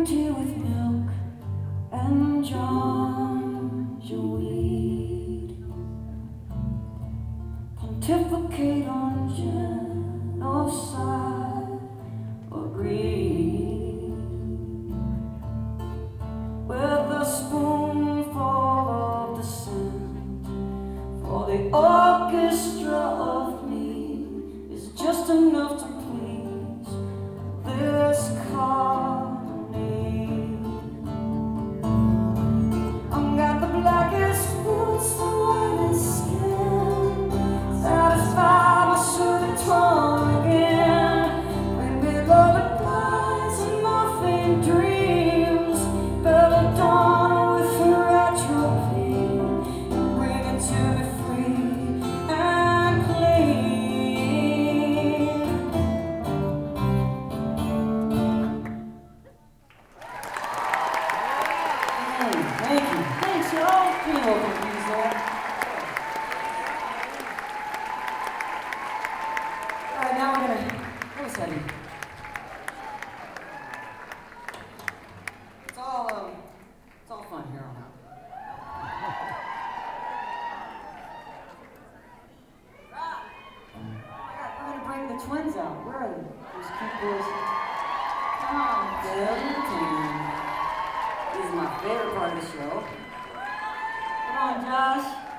green tea with milk and ganja weed. Pontificate on genocide or greed. With a spoonful of dissent for the orchestra of me is just enough to please this colony. I've got the blackest boots, the whitest skin, satisfied my suited tongue again. Bring me lullabies and morphine dreams, belladonna with her atropine, and bring it to me free and clean. Thank you. Thanks, y'all. You're welcome, Diesel. All right, now we're gonna. That was heavy. It's all fun here on out. Oh my God, we're gonna bring the twins out. Where are they? Those cute boys. Come on, Bill and Tim. This is my favorite part of the show. Come on, Josh.